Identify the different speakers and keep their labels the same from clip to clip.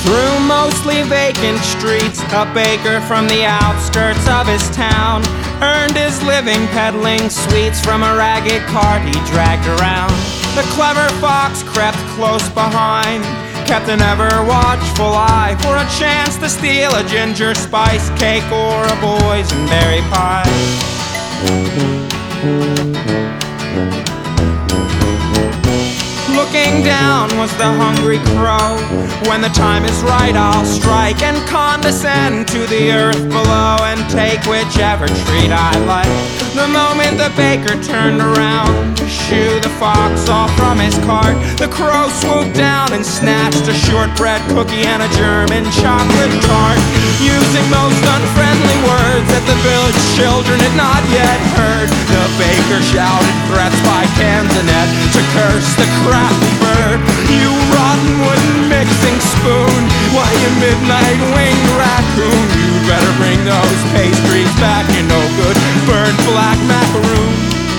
Speaker 1: Through mostly vacant streets, a baker from the outskirts of his town earned his living peddling sweets from a ragged cart he dragged around. The clever fox crept close behind, kept an ever-watchful eye for a chance to steal a ginger spice cake or a boysenberry pie. Looking down was the hungry crow. When the time is right, I'll strike and condescend to the earth below and take whichever treat I like. The moment the baker turned around to shoo the fox off from his cart, the crow swooped down and snatched a shortbread cookie and a German chocolate tart. Using most unfriendly words that the village children had not yet heard, the baker shouted threats by canzonet to curse the crafty bird. You rotten wooden mixing spoon, why you midnight winged raccoon, you'd better bring those pastries back, you no good burnt black macaroon.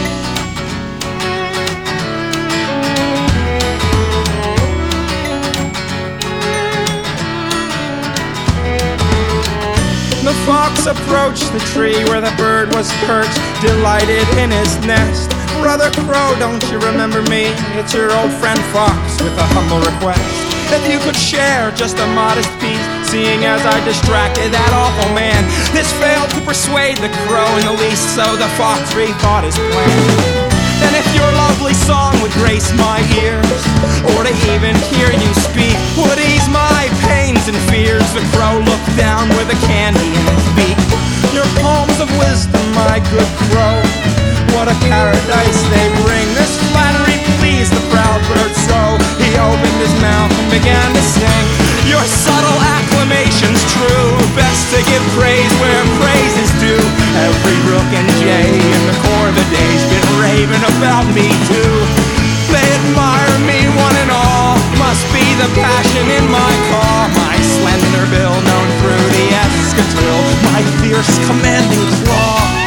Speaker 1: The fox approached the tree where the bird was perched, delighted in his nest. Brother Crow, don't you remember me? It's your old friend Fox with a humble request. If you could share just a modest piece, seeing as I distracted that awful man. This failed to persuade the crow in the least, so the fox rethought his plan. And if your lovely song would grace my ears, or to even hear you speak would ease my pains and fears, the crow looked down with a candy in its beak. Your poems of wisdom, my good crow, what a paradise they bring. This flattery pleased the proud bird so he opened his mouth and began to sing. Your subtle acclamation's true, best to give praise where praise is due. Every rook and jay in the core of the day's been raving about me too. They admire me one and all, must be the passion in my call. My slender bill known through the escadrille, my fierce commanding claw.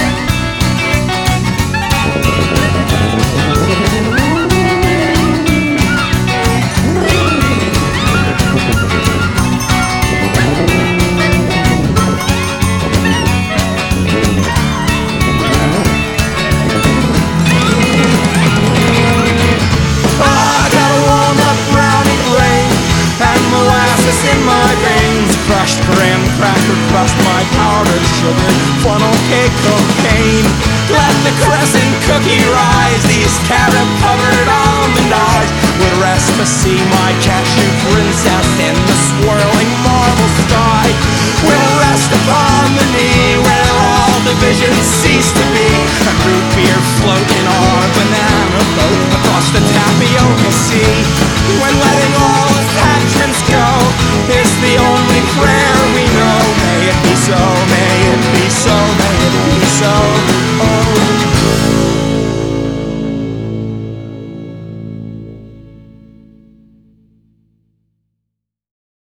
Speaker 1: In my veins, crushed graham cracker crust, my powdered sugar, funnel cake cocaine. Let the crescent cookie rise, these carob-covered almond eyes would rest to see my cashew princess in the swirling marble sky. Will rest upon the knee where all divisions cease to be, and root beer floating on a banana boat across the tapioca sea. When letting all